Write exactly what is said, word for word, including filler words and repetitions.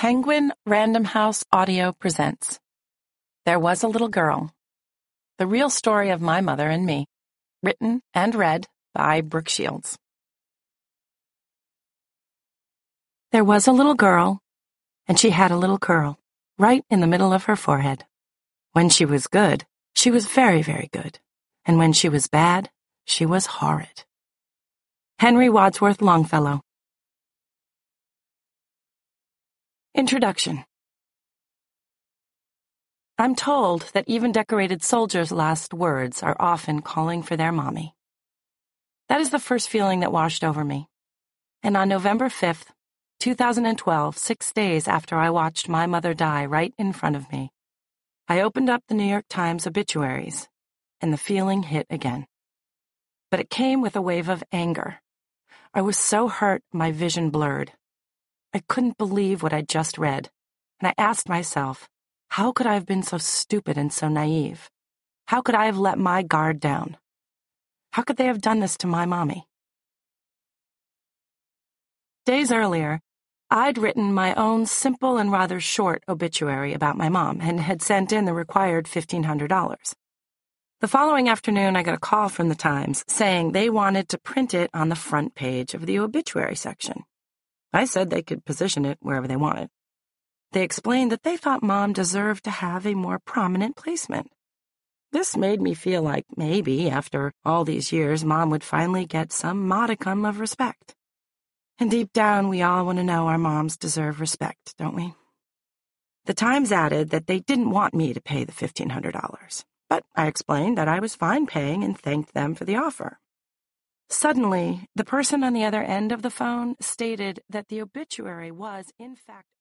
Penguin Random House Audio presents There Was a Little Girl, the real story of my mother and me, written and read by Brooke Shields. There was a little girl, and she had a little curl right in the middle of her forehead. When she was good, she was very, very good, and when she was bad, she was horrid. Henry Wadsworth Longfellow. Introduction. I'm told that even decorated soldiers' last words are often calling for their mommy. That is the first feeling that washed over me. And on November fifth, two thousand twelve, six days after I watched my mother die right in front of me, I opened up the New York Times obituaries, and the feeling hit again. But it came with a wave of anger. I was so hurt my vision blurred. I couldn't believe what I'd just read, and I asked myself, how could I have been so stupid and so naive? How could I have let my guard down? How could they have done this to my mommy? Days earlier, I'd written my own simple and rather short obituary about my mom and had sent in the required fifteen hundred dollars. The following afternoon, I got a call from the Times saying they wanted to print it on the front page of the obituary section. I said they could position it wherever they wanted. They explained that they thought Mom deserved to have a more prominent placement. This made me feel like maybe, after all these years, Mom would finally get some modicum of respect. And deep down, we all want to know our moms deserve respect, don't we? The Times added that they didn't want me to pay the fifteen hundred dollars, but I explained that I was fine paying and thanked them for the offer. Suddenly, the person on the other end of the phone stated that the obituary was, in fact,